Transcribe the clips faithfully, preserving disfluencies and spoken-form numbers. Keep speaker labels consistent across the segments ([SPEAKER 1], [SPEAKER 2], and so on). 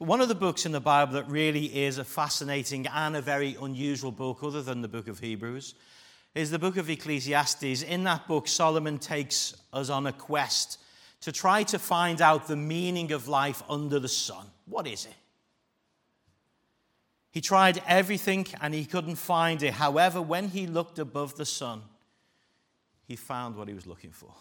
[SPEAKER 1] One of the books in the Bible that really is a fascinating and a very unusual book, other than the book of Hebrews, is the book of Ecclesiastes. In that book, Solomon takes us on a quest to try to find out the meaning of life under the sun. What is it? He tried everything and he couldn't find it. However, when he looked above the sun, he found what he was looking for.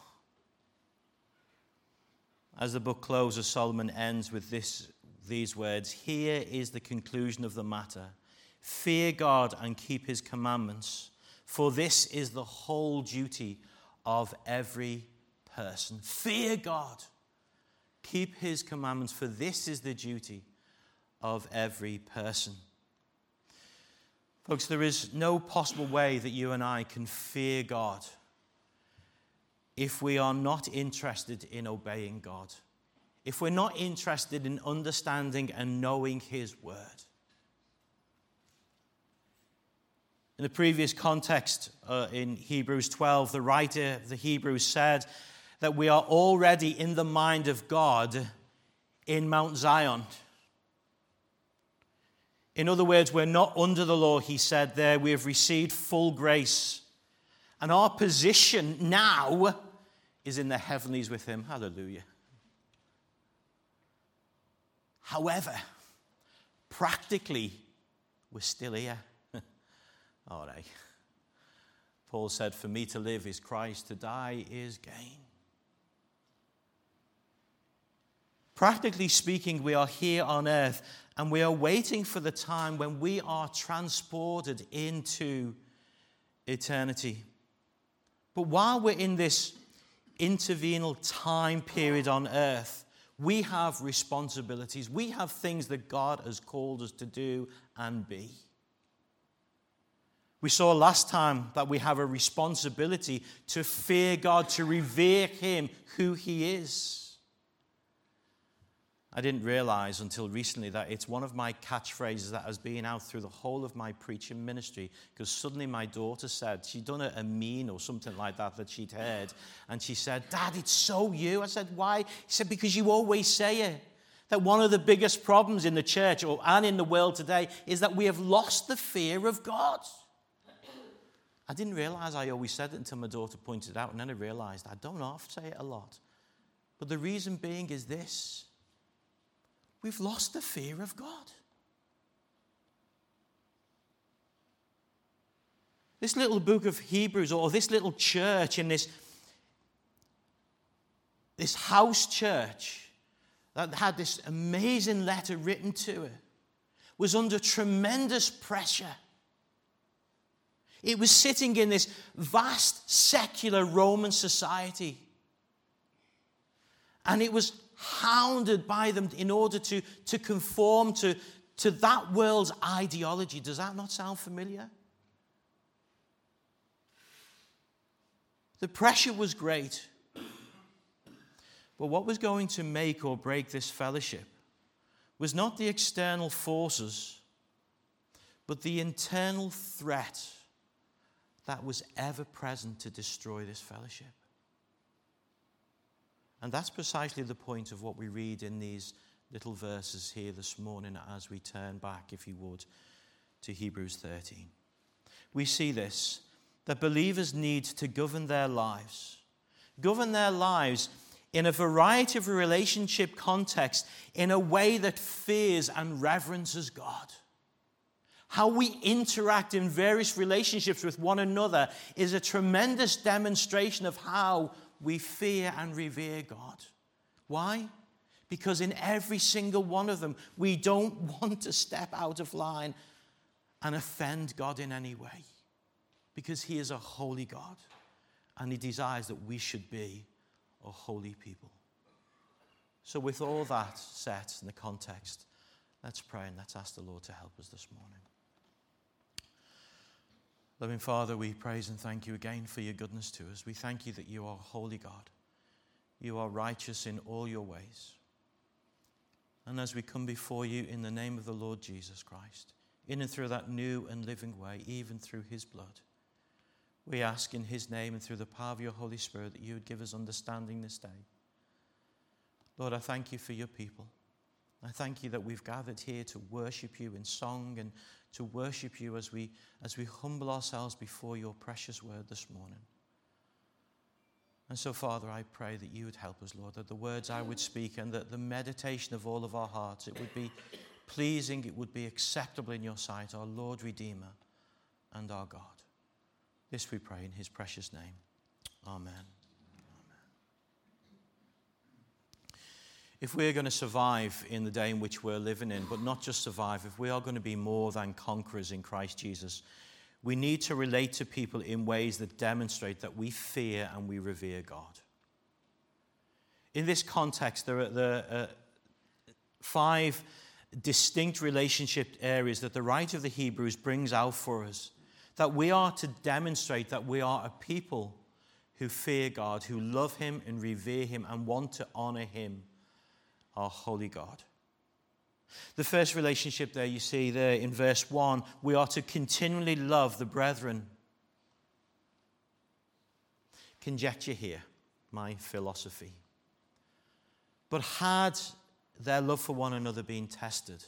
[SPEAKER 1] As the book closes, Solomon ends with this, these words: "Here is the conclusion of the matter. Fear God and keep his commandments, for this is the whole duty of every person." Fear God. Keep his commandments, for this is the duty of every person. Folks, there is no possible way that you and I can fear God if we are not interested in obeying God, if we're not interested in understanding and knowing his word. In the previous context, uh, in Hebrews twelve, the writer of the Hebrews said that we are already in the mind of God in Mount Zion. In other words, we're not under the law, he said there. We have received full grace. And our position now is in the heavenlies with him. Hallelujah. However, practically, we're still here. All right. Paul said, "For me to live is Christ, to die is gain." Practically speaking, we are here on earth and we are waiting for the time when we are transported into eternity. But while we're in this intervenal time period on earth, we have responsibilities. We have things that God has called us to do and be. We saw last time that we have a responsibility to fear God, to revere him, who he is. I didn't realize until recently that it's one of my catchphrases that has been out through the whole of my preaching ministry, because suddenly my daughter said, she'd done a, a mean or something like that that she'd heard, and she said, "Dad, it's so you." I said, "Why?" He said, "Because you always say it. That one of the biggest problems in the church or, and in the world today is that we have lost the fear of God." I didn't realize I always said it until my daughter pointed it out, and then I realized I don't often say it a lot. But the reason being is this: we've lost the fear of God. This little book of Hebrews, or this little church in this, this house church that had this amazing letter written to it, was under tremendous pressure. It was sitting in this vast secular Roman society. And it was hounded by them in order to, to conform to, to that world's ideology. Does that not sound familiar? The pressure was great. But what was going to make or break this fellowship was not the external forces, but the internal threat that was ever present to destroy this fellowship. And that's precisely the point of what we read in these little verses here this morning as we turn back, if you would, to Hebrews thirteen. We see this, that believers need to govern their lives. Govern their lives in a variety of relationship contexts in a way that fears and reverences God. How we interact in various relationships with one another is a tremendous demonstration of how we fear and revere God. Why? Because in every single one of them, we don't want to step out of line and offend God in any way. Because he is a holy God, and he desires that we should be a holy people. So with all that set in the context, let's pray and let's ask the Lord to help us this morning. Loving Father, we praise and thank you again for your goodness to us. We thank you that you are holy God. You are righteous in all your ways. And as we come before you in the name of the Lord Jesus Christ, in and through that new and living way, even through his blood, we ask in his name and through the power of your Holy Spirit that you would give us understanding this day. Lord, I thank you for your people. I thank you that we've gathered here to worship you in song and to worship you as we, as we humble ourselves before your precious word this morning. And so, Father, I pray that you would help us, Lord, that the words I would speak and that the meditation of all of our hearts, it would be pleasing, it would be acceptable in your sight, our Lord, Redeemer, and our God. This we pray in his precious name. Amen. If we're going to survive in the day in which we're living in, but not just survive, if we are going to be more than conquerors in Christ Jesus, we need to relate to people in ways that demonstrate that we fear and we revere God. In this context, there are the uh, five distinct relationship areas that the writer of the Hebrews brings out for us, that we are to demonstrate that we are a people who fear God, who love him and revere him and want to honor him, our holy God. The first relationship there you see there in verse one, we are to continually love the brethren. Conjecture here, my philosophy. But had their love for one another been tested?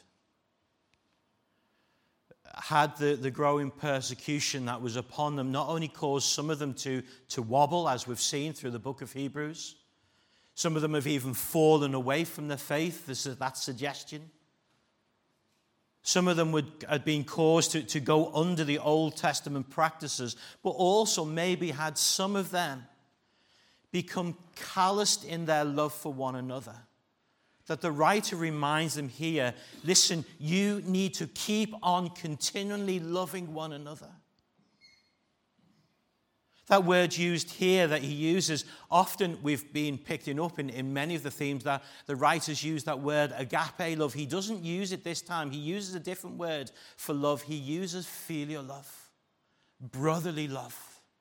[SPEAKER 1] Had the, the growing persecution that was upon them not only caused some of them to, to wobble, as we've seen through the book of Hebrews, some of them have even fallen away from the faith, there's that suggestion. Some of them would have been caused to, to go under the Old Testament practices, but also maybe had some of them become calloused in their love for one another. That the writer reminds them here, listen, you need to keep on continually loving one another. That word used here that he uses, often we've been picking up in, in many of the themes that the writers use that word agape love. He doesn't use it this time. He uses a different word for love. He uses filial love, brotherly love.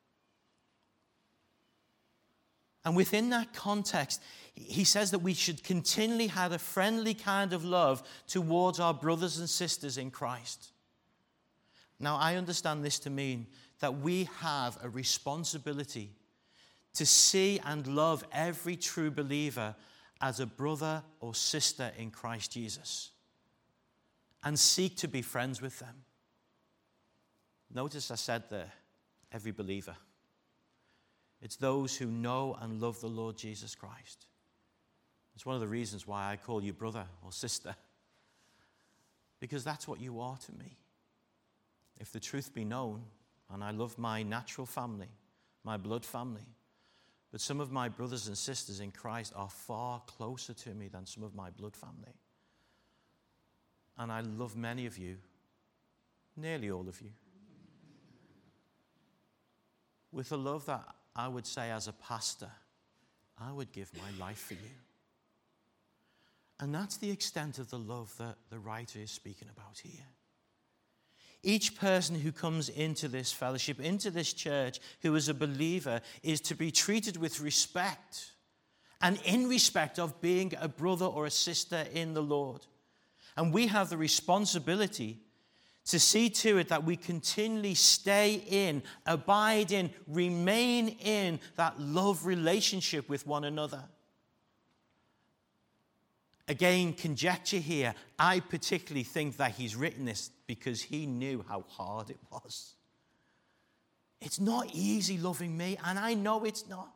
[SPEAKER 1] And within that context, he says that we should continually have a friendly kind of love towards our brothers and sisters in Christ. Now, I understand this to mean that we have a responsibility to see and love every true believer as a brother or sister in Christ Jesus and seek to be friends with them. Notice I said there, every believer. It's those who know and love the Lord Jesus Christ. It's one of the reasons why I call you brother or sister, because that's what you are to me. If the truth be known, and I love my natural family, my blood family, but some of my brothers and sisters in Christ are far closer to me than some of my blood family. And I love many of you, nearly all of you, with a love that I would say as a pastor, I would give my life for you. And that's the extent of the love that the writer is speaking about here. Each person who comes into this fellowship, into this church, who is a believer, is to be treated with respect and in respect of being a brother or a sister in the Lord. And we have the responsibility to see to it that we continually stay in, abide in, remain in that love relationship with one another. Again, conjecture here. I particularly think that he's written this because he knew how hard it was. It's not easy loving me, and I know it's not.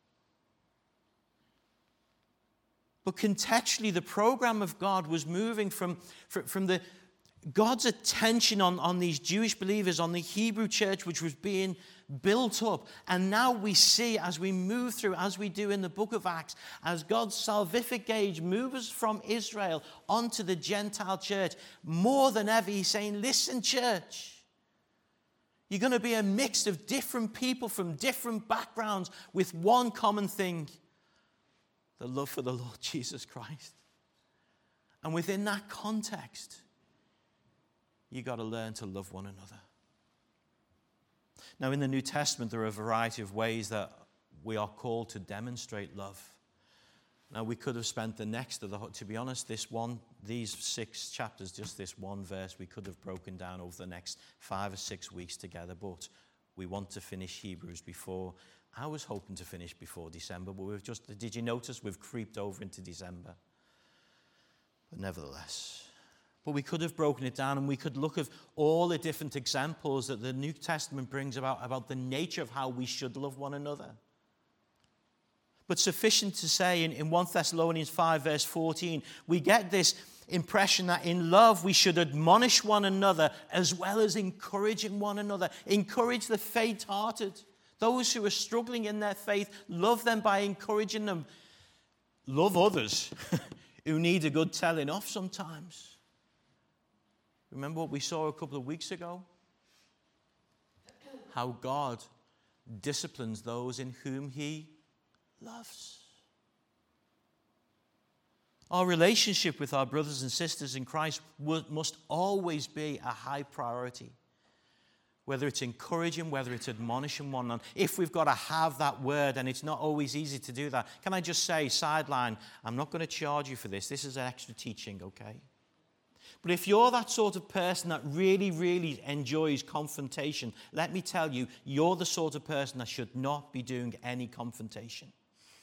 [SPEAKER 1] But contextually, the program of God was moving from, from, from the God's attention on, on these Jewish believers, on the Hebrew church, which was being built up. And now we see, as we move through, as we do in the book of Acts, as God's salvific gauge moves from Israel onto the Gentile church, more than ever, he's saying, listen, church, you're going to be a mix of different people from different backgrounds with one common thing, the love for the Lord Jesus Christ. And within that context, you got to learn to love one another. Now, in the New Testament, there are a variety of ways that we are called to demonstrate love. Now, we could have spent the next of the, to be honest, this one, these six chapters, just this one verse, we could have broken down over the next five or six weeks together, but we want to finish Hebrews before, I was hoping to finish before December, but we've just, did you notice we've creeped over into December? But nevertheless, but we could have broken it down and we could look at all the different examples that the New Testament brings about, about the nature of how we should love one another. But sufficient to say in, in First Thessalonians five verse fourteen, we get this impression that in love we should admonish one another as well as encouraging one another. Encourage the faint-hearted. Those who are struggling in their faith, love them by encouraging them. Love others who need a good telling off sometimes. Remember what we saw a couple of weeks ago? How God disciplines those in whom he loves. Our relationship with our brothers and sisters in Christ must always be a high priority. Whether it's encouraging, whether it's admonishing one another. If we've got to have that word, and it's not always easy to do that. Can I just say, sideline, I'm not going to charge you for this. This is an extra teaching, okay? But if you're that sort of person that really, really enjoys confrontation, let me tell you, you're the sort of person that should not be doing any confrontation.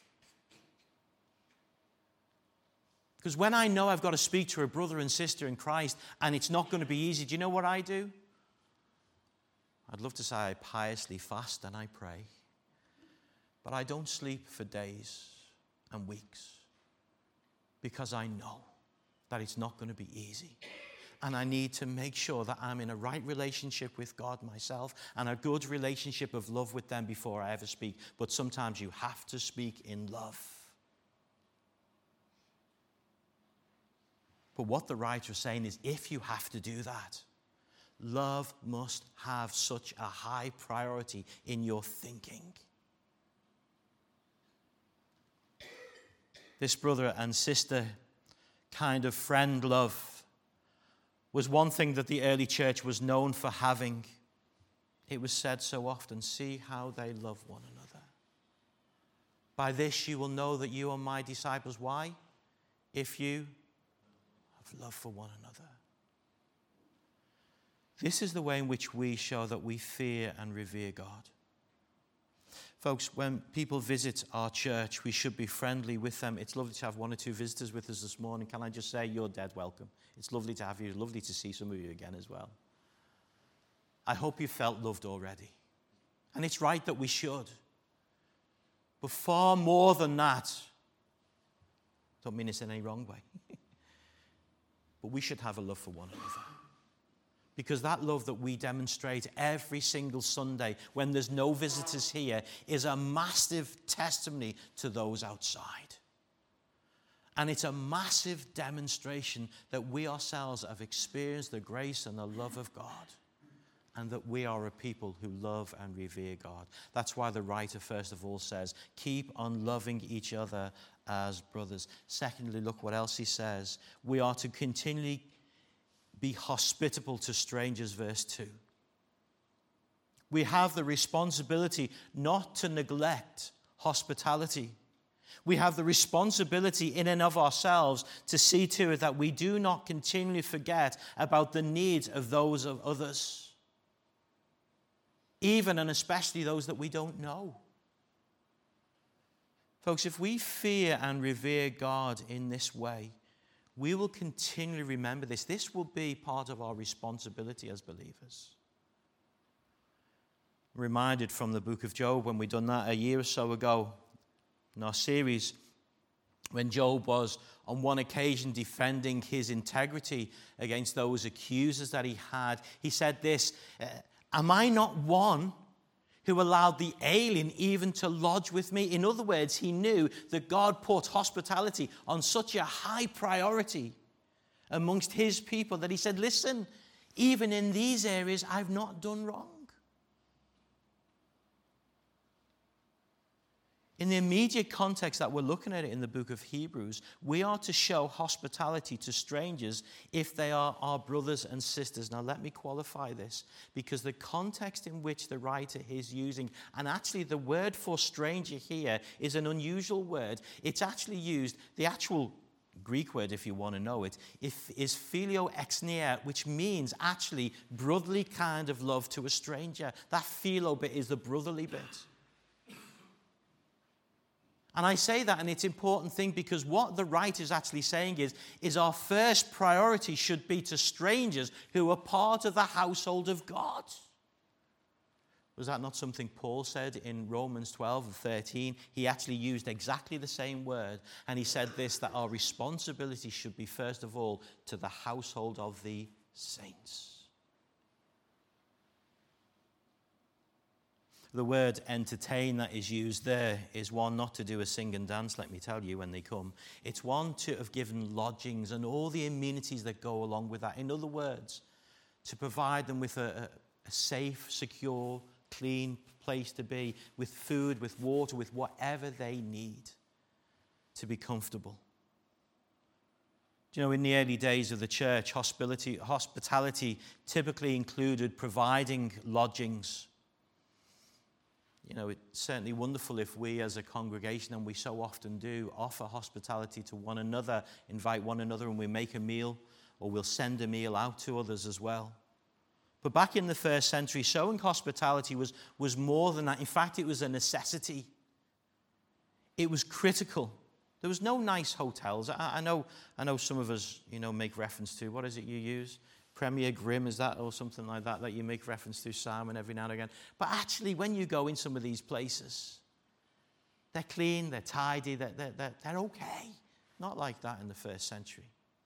[SPEAKER 1] Because when I know I've got to speak to a brother and sister in Christ, and it's not going to be easy, do you know what I do? I'd love to say I piously fast and I pray. But I don't sleep for days and weeks because I know that it's not going to be easy. And I need to make sure that I'm in a right relationship with God myself and a good relationship of love with them before I ever speak. But sometimes you have to speak in love. But what the writer is saying is if you have to do that, love must have such a high priority in your thinking. This brother and sister kind of friend love was one thing that the early church was known for having. It was said so often, see how they love one another. By this you will know that you are my disciples. Why? If you have love for one another. This is the way in which we show that we fear and revere God. Folks, when people visit our church, we should be friendly with them. It's lovely to have one or two visitors with us this morning. Can I just say you're dead welcome. It's lovely to have you. It's lovely to see some of you again as well. I hope you felt loved already. And it's right that we should. But far more than that, don't mean this in any wrong way, but we should have a love for one another. Because that love that we demonstrate every single Sunday when there's no visitors here is a massive testimony to those outside. And it's a massive demonstration that we ourselves have experienced the grace and the love of God. And that we are a people who love and revere God. That's why the writer first of all says, keep on loving each other as brothers. Secondly, look what else he says. We are to continually be hospitable to strangers, verse two. We have the responsibility not to neglect hospitality. We have the responsibility in and of ourselves to see to it that we do not continually forget about the needs of those of others, even and especially those that we don't know. Folks, if we fear and revere God in this way, we will continually remember this. This will be part of our responsibility as believers. Reminded from the book of Job when we'd done that a year or so ago in our series, when Job was on one occasion defending his integrity against those accusers that he had. He said this, am I not one who allowed the alien even to lodge with me? In other words, he knew that God put hospitality on such a high priority amongst his people that he said, listen, even in these areas, I've not done wrong. In the immediate context that we're looking at it in the book of Hebrews, we are to show hospitality to strangers if they are our brothers and sisters. Now, let me qualify this, because the context in which the writer is using, and actually the word for stranger here is an unusual word. It's actually used, the actual Greek word, if you want to know it, is phileo exneia, which means actually brotherly kind of love to a stranger. That philo bit is the brotherly bit. And I say that, and it's an important thing, because what the writer is actually saying is, is our first priority should be to strangers who are part of the household of God. Was that not something Paul said in Romans twelve and thirteen? He actually used exactly the same word, and he said this, that our responsibility should be first of all to the household of the saints. The word entertain that is used there is one not to do a sing and dance, let me tell you, when they come. It's one to have given lodgings and all the amenities that go along with that. In other words, to provide them with a, a safe, secure, clean place to be, with food, with water, with whatever they need to be comfortable. Do you know, in the early days of the church, hospitality, hospitality typically included providing lodgings. You know, it's certainly wonderful if we as a congregation, and we so often do, offer hospitality to one another, invite one another, and we make a meal, or we'll send a meal out to others as well. But back in the first century, showing hospitality was, was more than that. In fact, it was a necessity. It was critical. There was no nice hotels. I, I know I know some of us, you know, make reference to, what is it you use? Premier Grim, is that, or something like that, that you make reference to, Simon, every now and again. But actually, when you go in some of these places, they're clean, they're tidy, they're, they're, they're, they're okay. Not like that in the first century.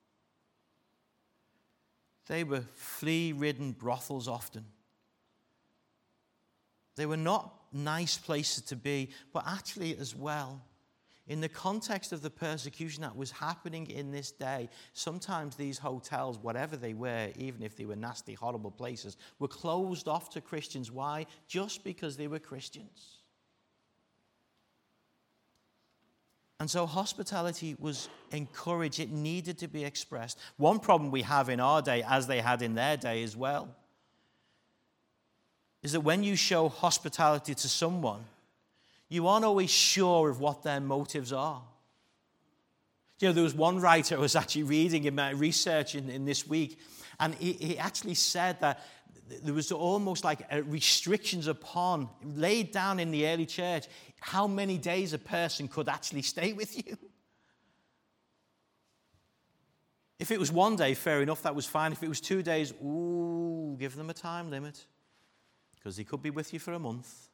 [SPEAKER 1] They were flea-ridden brothels often. They were not nice places to be, but actually as well, in the context of the persecution that was happening in this day, sometimes these hotels, whatever they were, even if they were nasty, horrible places, were closed off to Christians. Why? Just because they were Christians. And so hospitality was encouraged. It needed to be expressed. One problem we have in our day, as they had in their day as well, is that when you show hospitality to someone, you aren't always sure of what their motives are. You know, there was one writer I was actually reading in my research in, in this week, and he, he actually said that there was almost like restrictions upon, laid down in the early church, how many days a person could actually stay with you. If it was one day, fair enough, that was fine. If it was two days, ooh, give them a time limit, because he could be with you for a month.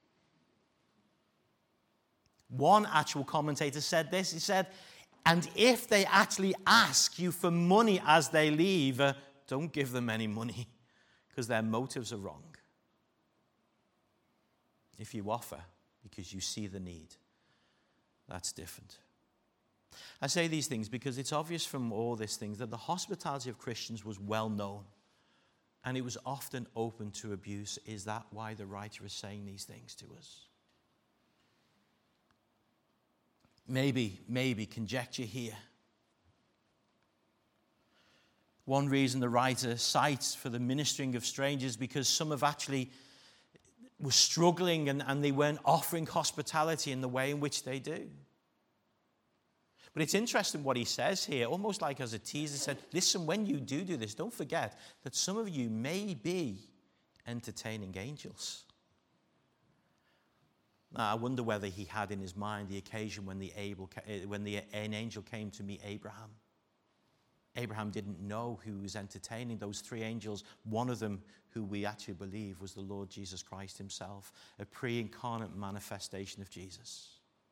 [SPEAKER 1] One actual commentator said this, he said, and if they actually ask you for money as they leave, uh, don't give them any money, because their motives are wrong. If you offer because you see the need, that's different. I say these things because it's obvious from all these things that the hospitality of Christians was well known, and it was often open to abuse. Is that why the writer is saying these things to us? Maybe, maybe, conjecture here. One reason the writer cites for the ministering of strangers, because some have actually were struggling and, and they weren't offering hospitality in the way in which they do. But it's interesting what he says here, almost like as a teaser. He said, listen, when you do do this, don't forget that some of you may be entertaining angels. Now, I wonder whether he had in his mind the occasion when the able, when the, an angel came to meet Abraham. Abraham didn't know who was entertaining those three angels. One of them, who we actually believe was the Lord Jesus Christ himself, a pre-incarnate manifestation of Jesus.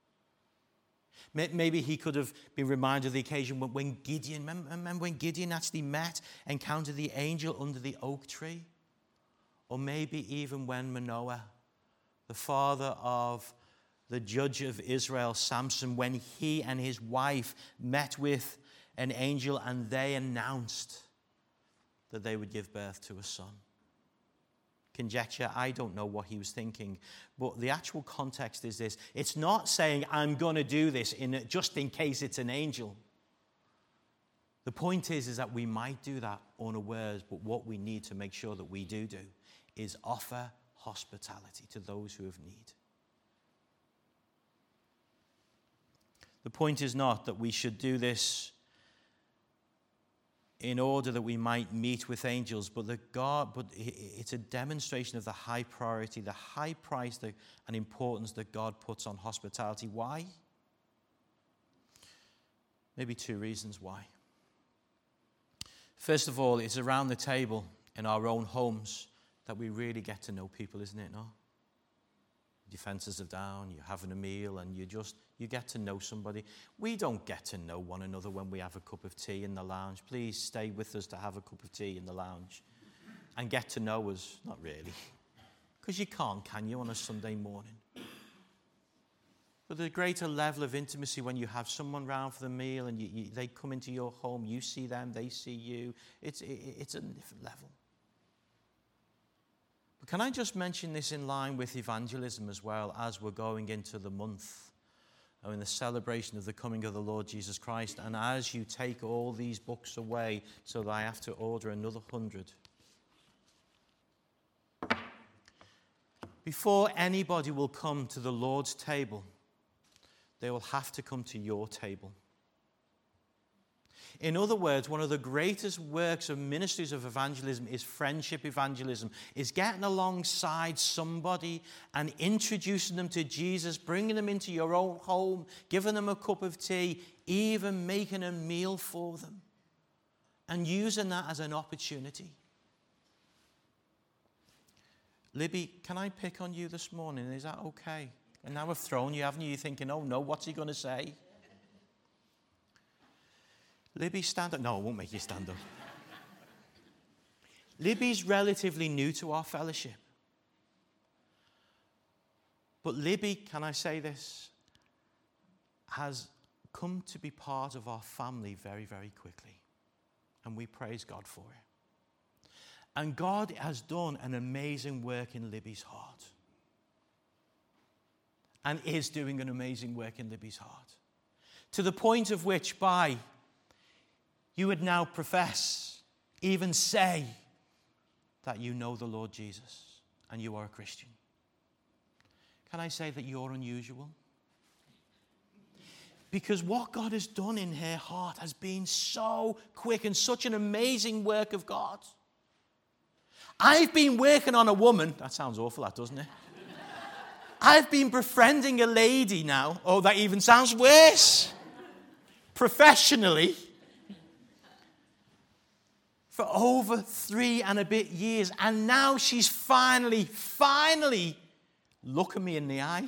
[SPEAKER 1] Maybe he could have been reminded of the occasion when Gideon, remember when Gideon actually met, encountered the angel under the oak tree? Or maybe even when Manoah, the father of the judge of Israel, Samson, when he and his wife met with an angel and they announced that they would give birth to a son. Conjecture, I don't know what he was thinking, but the actual context is this. It's not saying, I'm going to do this in, just in case it's an angel. The point is, is that we might do that unawares, but what we need to make sure that we do do is offer hospitality to those who have need. The point is not that we should do this in order that we might meet with angels, but that God, but it's a demonstration of the high priority, the high price and importance that God puts on hospitality. Why? Maybe two reasons why. First of all, it's around the table in our own homes that we really get to know people, isn't it? No? Defenses are down, you're having a meal, and you just, you get to know somebody. We don't get to know one another when we have a cup of tea in the lounge. Please stay with us to have a cup of tea in the lounge and get to know us. Not really. Because you can't, can you, on a Sunday morning? But there's a greater level of intimacy when you have someone round for the meal and you, you, they come into your home, you see them, they see you. It's, it, it's a different level. But can I just mention this in line with evangelism as well, as we're going into the month or in the celebration of the coming of the Lord Jesus Christ, and as you take all these books away so that I have to order another hundred. Before anybody will come to the Lord's table, they will have to come to your table. In other words, one of the greatest works of ministries of evangelism is friendship evangelism, is getting alongside somebody and introducing them to Jesus, bringing them into your own home, giving them a cup of tea, even making a meal for them, and using that as an opportunity. Libby, can I pick on you this morning? Is that okay? And now I've thrown you, haven't you? You're thinking, oh no, what's he going to say? Libby, stand up. No, I won't make you stand up. Libby's relatively new to our fellowship. But Libby, can I say this, has come to be part of our family very, very quickly. And we praise God for it. And God has done an amazing work in Libby's heart. And is doing an amazing work in Libby's heart. To the point of which, by, you would now profess, even say, that you know the Lord Jesus and you are a Christian. Can I say that you're unusual? Because what God has done in her heart has been so quick and such an amazing work of God. I've been working on a woman. That sounds awful, that, doesn't it? I've been befriending a lady now. Oh, that even sounds worse. Professionally. For over three and a bit years. And now she's finally, finally looking me in the eye.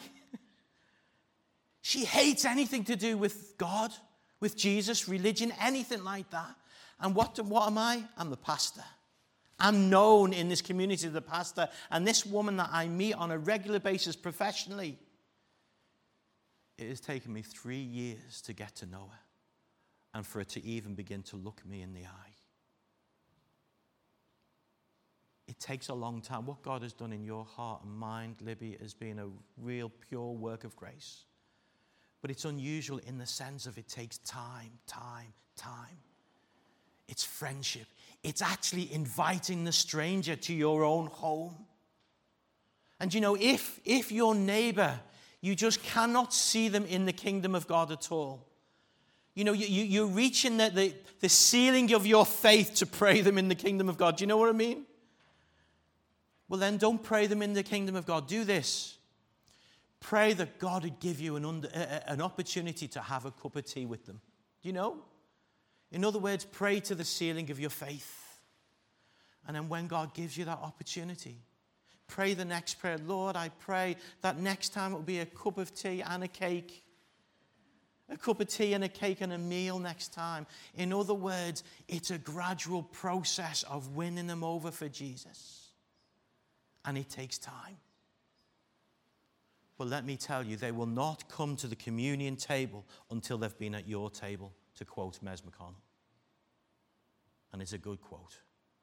[SPEAKER 1] She hates anything to do with God, with Jesus, religion, anything like that. And what, what am I? I'm the pastor. I'm known in this community as the pastor. And this woman that I meet on a regular basis professionally, it has taken me three years to get to know her and for her to even begin to look me in the eye. It takes a long time. What God has done in your heart and mind, Libby, has been a real pure work of grace. But it's unusual in the sense of it takes time, time, time. It's friendship. It's actually inviting the stranger to your own home. And you know, if, if your neighbor, you just cannot see them in the kingdom of God at all. You know, you, you, you're reaching the, the, the ceiling of your faith to pray them in the kingdom of God. Do you know what I mean? Well, then don't pray them in the kingdom of God. Do this. Pray that God would give you an, under, uh, an opportunity to have a cup of tea with them. Do you know? In other words, pray to the ceiling of your faith. And then when God gives you that opportunity, pray the next prayer. Lord, I pray that next time it will be a cup of tea and a cake. A cup of tea and a cake and a meal next time. In other words, it's a gradual process of winning them over for Jesus. And it takes time. Well, let me tell you, they will not come to the communion table until they've been at your table, to quote Mes McConnell. And it's a good quote.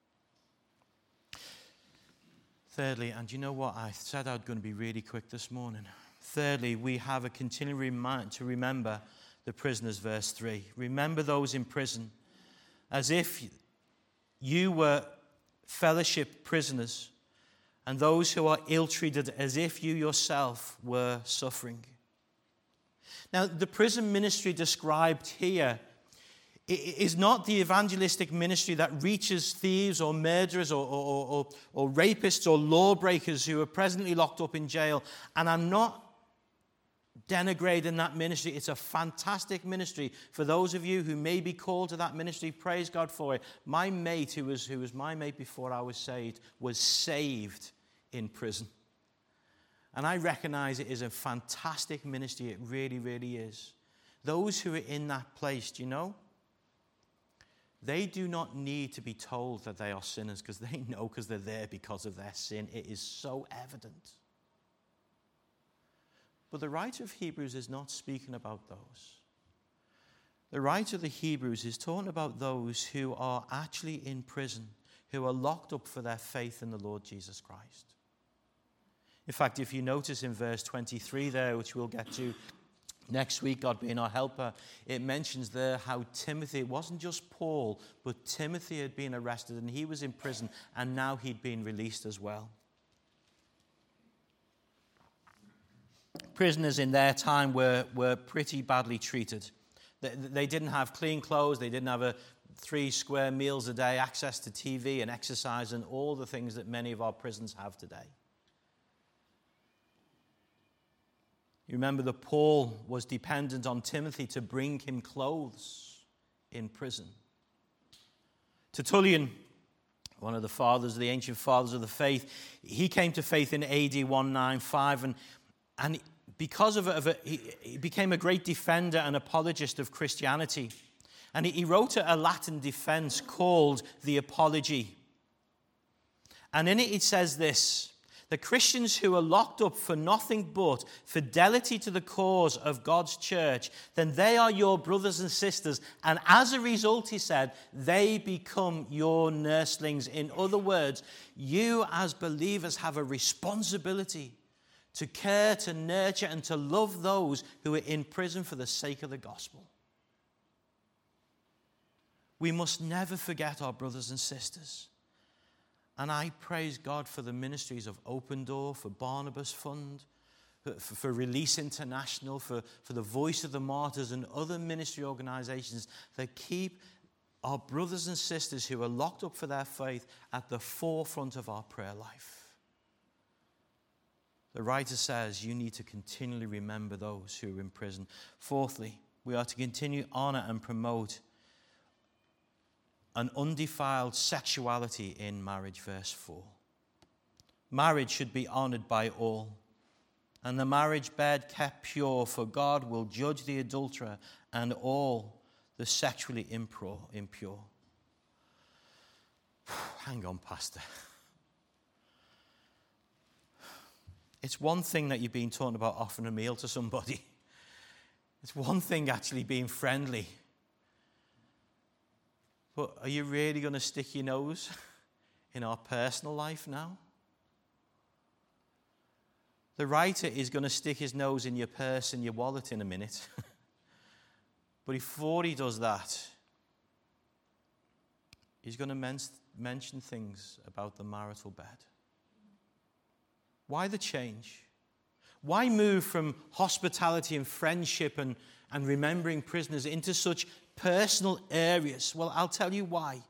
[SPEAKER 1] Thirdly, and you know what? I said I was going to be really quick this morning. Thirdly, we have a continual reminder to remember the prisoners, verse three. Remember those in prison as if you were fellowship prisoners, and those who are ill-treated as if you yourself were suffering. Now, the prison ministry described here is not the evangelistic ministry that reaches thieves or murderers or, or, or, or rapists or lawbreakers who are presently locked up in jail. And I'm not denigrating that ministry. It's a fantastic ministry. For those of you who may be called to that ministry, praise God for it. My mate, who was, who was my mate before I was saved, was saved in prison. And I recognize it is a fantastic ministry. It really, really is. Those who are in that place, do you know? They do not need to be told that they are sinners, because they know, because they're there because of their sin. It is so evident. But the writer of Hebrews is not speaking about those. The writer of the Hebrews is talking about those who are actually in prison, who are locked up for their faith in the Lord Jesus Christ. In fact, if you notice in verse twenty-three there, which we'll get to next week, God being our helper, it mentions there how Timothy, it wasn't just Paul, but Timothy had been arrested and he was in prison, and now he'd been released as well. Prisoners in their time were, were pretty badly treated. They, they didn't have clean clothes, they didn't have a three square meals a day, access to T V and exercise and all the things that many of our prisons have today. You remember that Paul was dependent on Timothy to bring him clothes in prison. Tertullian, one of the fathers, the ancient fathers of the faith, he came to faith in A D one ninety-five, and, and because of it, of it he, he became a great defender and apologist of Christianity. And he, he wrote a Latin defense called the Apology. And in it, it says this: the Christians who are locked up for nothing but fidelity to the cause of God's church, then they are your brothers and sisters. And as a result, he said, they become your nurslings. In other words, you as believers have a responsibility to care, to nurture, and to love those who are in prison for the sake of the gospel. We must never forget our brothers and sisters. And I praise God for the ministries of Open Door, for Barnabas Fund, for, for Release International, for, for the Voice of the Martyrs and other ministry organizations that keep our brothers and sisters who are locked up for their faith at the forefront of our prayer life. The writer says you need to continually remember those who are in prison. Fourthly, we are to continue honor and promote an undefiled sexuality in marriage, verse four. Marriage should be honored by all, and the marriage bed kept pure, for God will judge the adulterer and all the sexually impure. impure. Hang on, Pastor. It's one thing that you've been talking about offering a meal to somebody. It's one thing actually being friendly. But are you really going to stick your nose in our personal life now? The writer is going to stick his nose in your purse and your wallet in a minute. But before he does that, he's going to men- mention things about the marital bed. Why the change? Why move from hospitality and friendship and, and remembering prisoners into such personal areas? Well, I'll tell you why.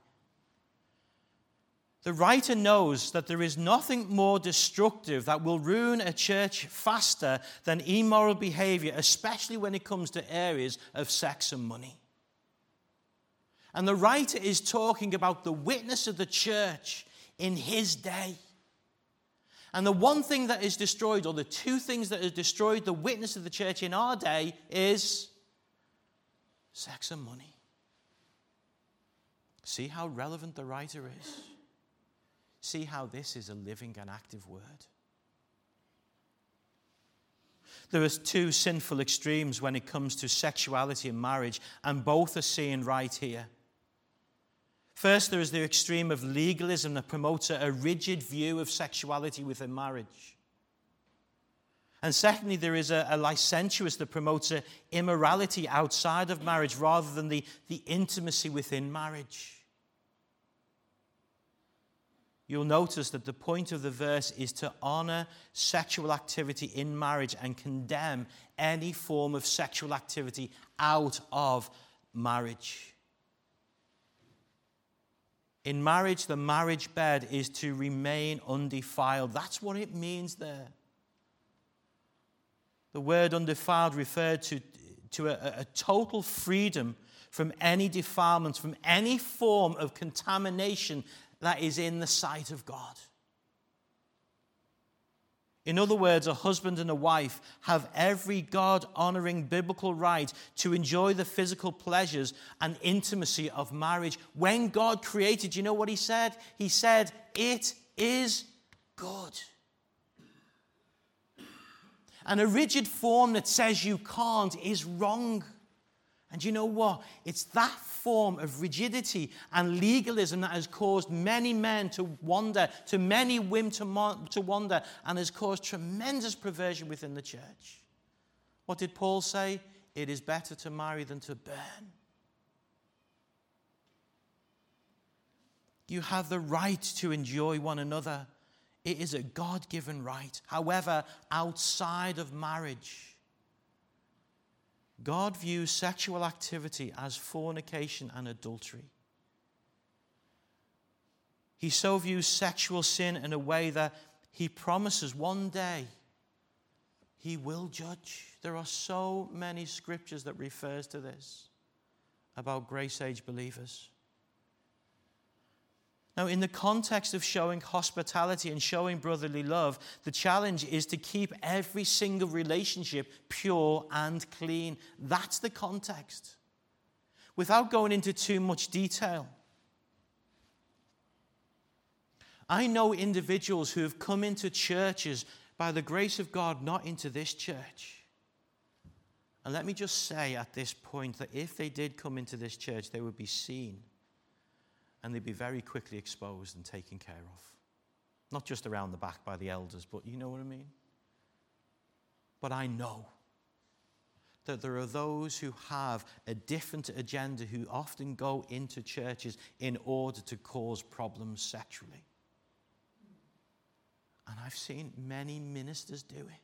[SPEAKER 1] The writer knows that there is nothing more destructive that will ruin a church faster than immoral behavior, especially when it comes to areas of sex and money. And the writer is talking about the witness of the church in his day. And the one thing that is destroyed, or the two things that has destroyed the witness of the church in our day, is sex and money. See how relevant the writer is? See how this is a living and active word? There are two sinful extremes when it comes to sexuality and marriage, and both are seen right here. First, there is the extreme of legalism that promotes a rigid view of sexuality within marriage. And secondly, there is a, a licentious that promotes a immorality outside of marriage rather than the, the intimacy within marriage. You'll notice that the point of the verse is to honor sexual activity in marriage and condemn any form of sexual activity out of marriage. In marriage, the marriage bed is to remain undefiled. That's what it means there. The word undefiled referred to, to a, a total freedom from any defilement, from any form of contamination that is in the sight of God. In other words, a husband and a wife have every God-honoring biblical right to enjoy the physical pleasures and intimacy of marriage. When God created, you know what he said? He said, it is good. And a rigid form that says you can't is wrong. And you know what? It's that form of rigidity and legalism that has caused many men to wander, to many women to, mo- to wander, and has caused tremendous perversion within the church. What did Paul say? It is better to marry than to burn. You have the right to enjoy one another. It is a God-given right. However, outside of marriage, God views sexual activity as fornication and adultery. He so views sexual sin in a way that he promises one day he will judge. There are so many scriptures that refers to this about grace age believers. Now, in the context of showing hospitality and showing brotherly love, the challenge is to keep every single relationship pure and clean. That's the context. Without going into too much detail, I know individuals who have come into churches by the grace of God, not into this church. And let me just say at this point that if they did come into this church, they would be seen. And they'd be very quickly exposed and taken care of. Not just around the back by the elders, but you know what I mean? But I know that there are those who have a different agenda who often go into churches in order to cause problems sexually. And I've seen many ministers do it.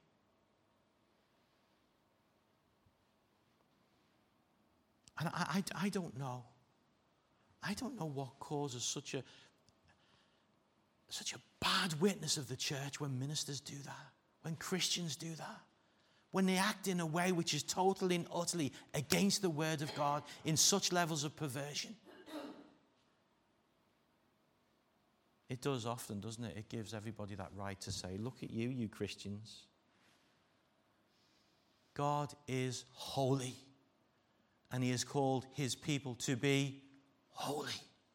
[SPEAKER 1] And I, I, I don't know. I don't know what causes such a such a bad witness of the church when ministers do that, when Christians do that, when they act in a way which is totally and utterly against the word of God in such levels of perversion. It does often, doesn't it? It gives everybody that right to say, look at you, you Christians. God is holy, and he has called his people to be holy.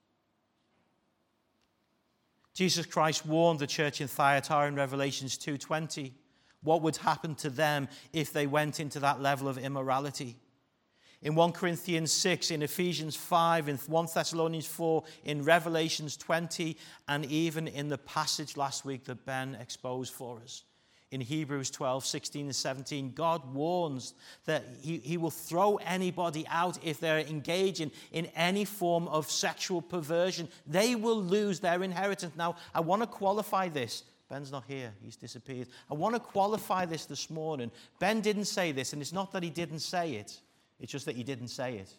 [SPEAKER 1] Jesus Christ warned the church in Thyatira in Revelations two twenty what would happen to them if they went into that level of immorality. In First Corinthians six, in Ephesians five, in First Thessalonians four, in Revelations twenty, and even in the passage last week that Ben exposed for us. In Hebrews twelve, sixteen and seventeen, God warns that he, he will throw anybody out if they're engaging in any form of sexual perversion. They will lose their inheritance. Now, I want to qualify this. Ben's not here. He's disappeared. I want to qualify this this morning. Ben didn't say this, and it's not that he didn't say it. It's just that he didn't say it.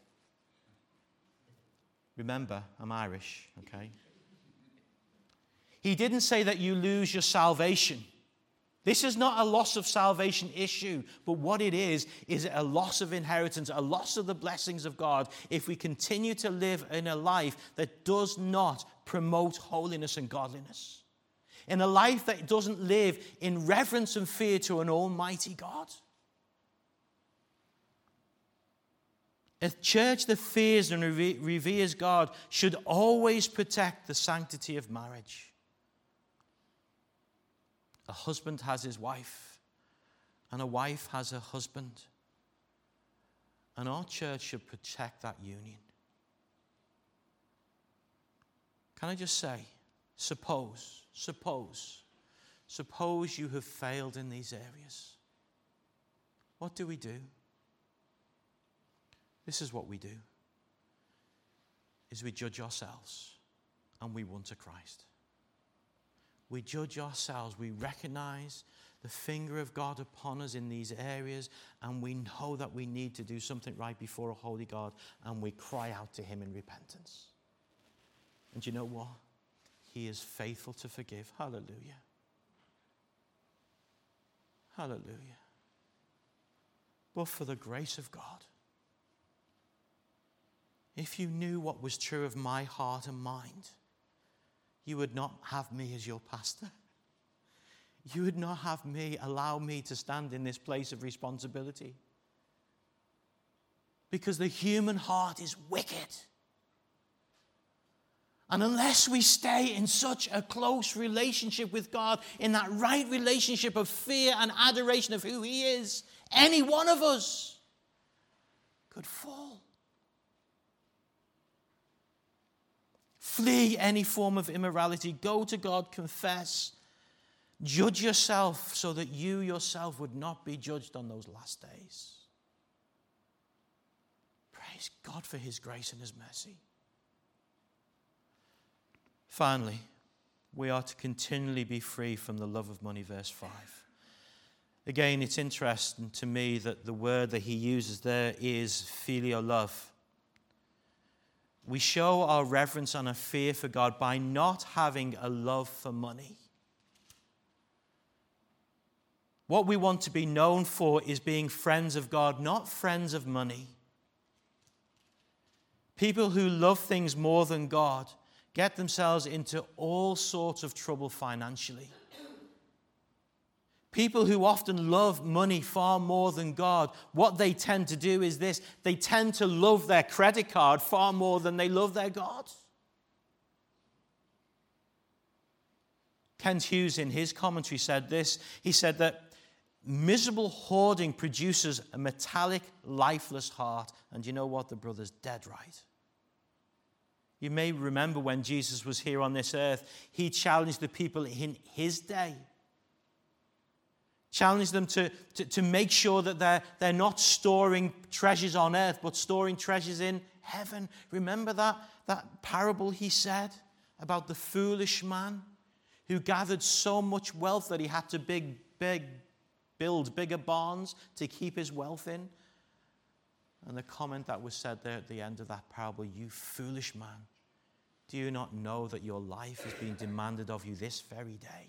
[SPEAKER 1] Remember, I'm Irish, okay? He didn't say that you lose your salvation. This is not a loss of salvation issue, but what it is, is a loss of inheritance, a loss of the blessings of God if we continue to live in a life that does not promote holiness and godliness. In a life that doesn't live in reverence and fear to an almighty God. A church that fears and reveres God should always protect the sanctity of marriage. A husband has his wife, and a wife has her husband. And our church should protect that union. Can I just say, suppose, suppose, suppose you have failed in these areas. What do we do? This is what we do, is we judge ourselves and we run to Christ. We judge ourselves. We recognize the finger of God upon us in these areas, and we know that we need to do something right before a holy God, and we cry out to him in repentance. And you know what? He is faithful to forgive. Hallelujah. Hallelujah. but for the grace of God. If you knew what was true of my heart and mind, you would not have me as your pastor. You would not have me, allow me to stand in this place of responsibility. Because the human heart is wicked. And unless we stay in such a close relationship with God, in that right relationship of fear and adoration of who He is, any one of us could fall. Flee any form of immorality. Go to God, confess. Judge yourself so that you yourself would not be judged on those last days. Praise God for His grace and His mercy. Finally, we are to continually be free from the love of money, verse five. Again, it's interesting to me that the word that he uses there is phileo love. We show our reverence and our fear for God by not having a love for money. What we want to be known for is being friends of God, not friends of money. People who love things more than God get themselves into all sorts of trouble financially. People who often love money far more than God, what they tend to do is this: they tend to love their credit card far more than they love their God. Kent Hughes, in his commentary, said this. He said that miserable hoarding produces a metallic, lifeless heart. And you know what? The brother's dead right. You may remember when Jesus was here on this earth, he challenged the people in his day. Challenged them to, to, to make sure that they're, they're not storing treasures on earth, but storing treasures in heaven. Remember that, that parable he said about the foolish man who gathered so much wealth that he had to big, big, build bigger barns to keep his wealth in? And the comment that was said there at the end of that parable: you foolish man, do you not know that your life is being demanded of you this very day?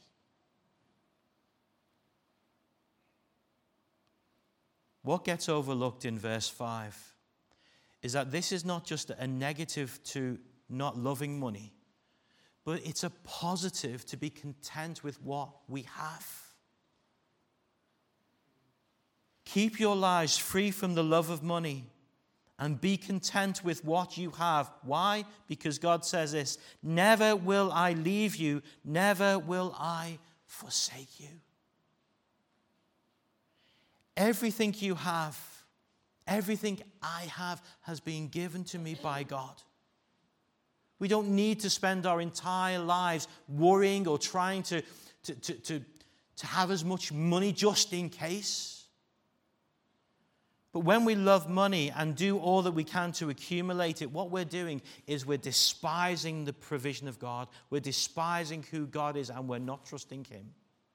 [SPEAKER 1] What gets overlooked in verse five is that this is not just a negative to not loving money, but it's a positive to be content with what we have. Keep your lives free from the love of money and be content with what you have. Why? Because God says this: never will I leave you, never will I forsake you. Everything you have, everything I have has been given to me by God. We don't need to spend our entire lives worrying or trying to, to, to, to, to have as much money just in case. But when we love money and do all that we can to accumulate it, what we're doing is we're despising the provision of God. We're despising who God is, and we're not trusting Him.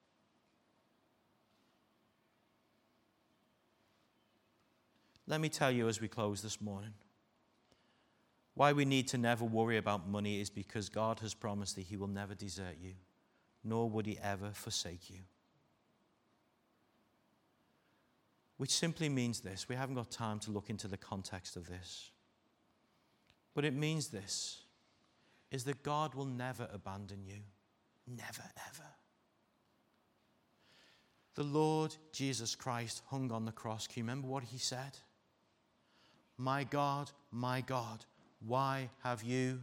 [SPEAKER 1] Let me tell you as we close this morning, why we need to never worry about money is because God has promised that He will never desert you, nor would He ever forsake you. Which simply means this. We haven't got time to look into the context of this. But it means this, is that God will never abandon you. Never, ever. The Lord Jesus Christ hung on the cross. Can you remember what He said? My God, my God, why have you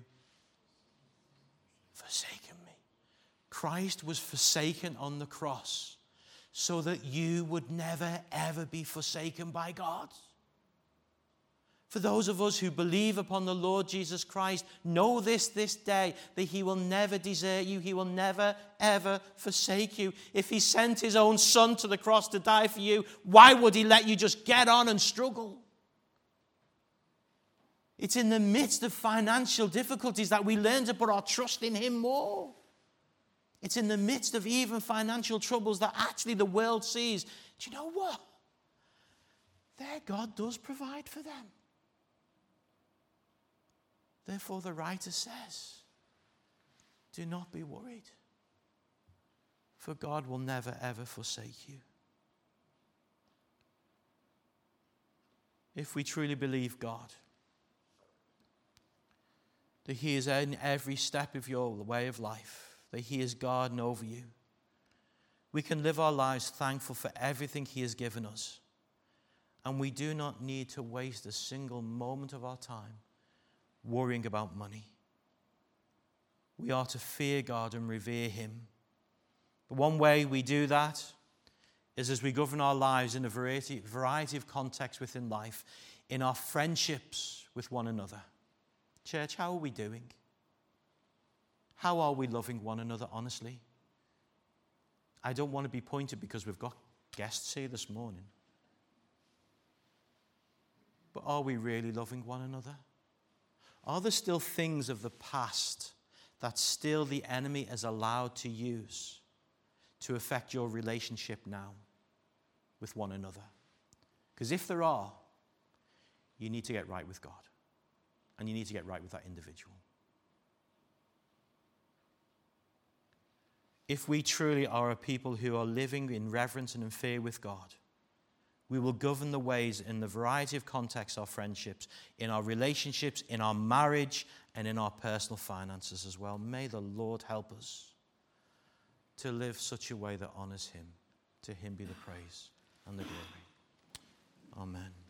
[SPEAKER 1] forsaken me? Christ was forsaken on the cross so that you would never, ever be forsaken by God. For those of us who believe upon the Lord Jesus Christ, know this this day, that He will never desert you. He will never, ever forsake you. If He sent His own Son to the cross to die for you, why would He let you just get on and struggle? It's in the midst of financial difficulties that we learn to put our trust in Him more. It's in the midst of even financial troubles that actually the world sees. Do you know what? Their God does provide for them. Therefore, the writer says, do not be worried, for God will never, ever forsake you. if we truly believe God, that he is in every step of your way of life, that he is God and over you, we can live our lives thankful for everything he has given us. And we do not need to waste a single moment of our time worrying about money. We are to fear God and revere him. The one way we do that is as we govern our lives in a variety, variety of contexts within life, in our friendships with one another. Church, how are we doing? How are we loving one another honestly? I don't want to be pointed because we've got guests here this morning. But are we really loving one another? Are there still things of the past that still the enemy is allowed to use to affect your relationship now with one another? Because if there are, you need to get right with God. And you need to get right with that individual. If we truly are a people who are living in reverence and in fear with God, we will govern the ways in the variety of contexts, our friendships, in our relationships, in our marriage, and in our personal finances as well. May the Lord help us to live such a way that honors him. To him be the praise and the glory. Amen.